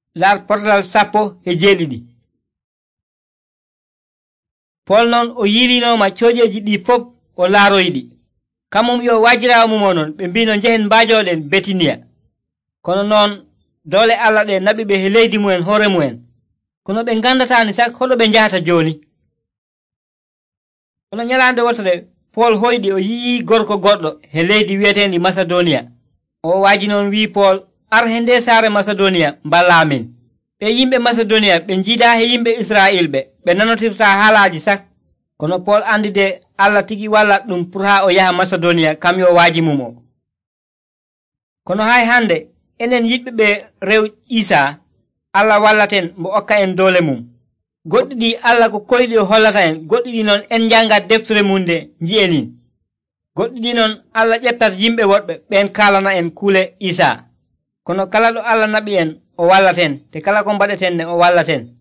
lar portal 17. Pol non o yilinoma coƴeji ɗi fop o laaroyiɗi. Kamum yo wajiramu onon ɓe mbino njehen mbajoɗen Betiniya. Kono noon dole Allah ɗe naɓi ɓe he leydi mumen hoore mumen. Kono ɓe gandatani sak hoɗo ɓe njahata joni. Kono nyalande wotere Pol hoyɗi o yii gorko goɗɗo he leydi wiyetendi Macedonia. O waji noon wi Pol, ar he nde saare Macedonia mballa amin. ɓe yimɓe Macedonia ɓe jiida he yimɓe Israel ɓe nanotirta haalaji sak. Kono Pol andi de Allah tigi wallat ɗum pour ha o yaha Macedonia kam yo waaji mum o. Kono hay hande enen yiɗɓe ɓe rew Isa, Allah wallaten mbo okka en doole mum. Goɗɗi ɗi Allah ko koyɗi o hollata en, goɗɗi ɗi noon en jangat deftere mum nde nji'enin. Goɗɗi ɗi noon Allah ƴettat yimɓe woɗɓe ɓen kalana en kuule Isa. Kono kala ɗo Allah naɓi en o wallaten, te kala ko mbaɗeten ne o wallaten.